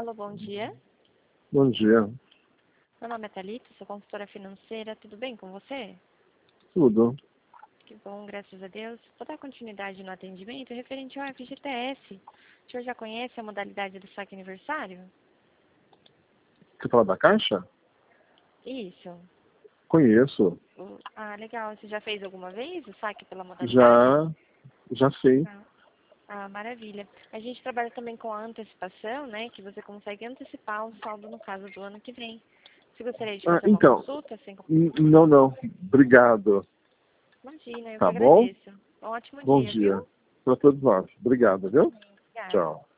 Alô, bom dia. Bom dia. Meu nome é Thalita, sou consultora financeira. Tudo bem com você? Tudo. Que bom, graças a Deus. Vou dar continuidade no atendimento referente ao FGTS. O senhor já conhece a modalidade do saque aniversário? Você fala da Caixa? Isso. Conheço. Ah, legal. Você já fez alguma vez o saque pela modalidade? Já sei. Maravilha. A gente trabalha também com a antecipação, né? Que você consegue antecipar o saldo no caso do ano que vem. Você gostaria de fazer uma Então, consulta? Sem... não. Obrigado. Imagina, eu que Tá bom? agradeço. Um ótimo Bom dia, viu? dia para todos nós. Obrigado, viu? Obrigada. Tchau.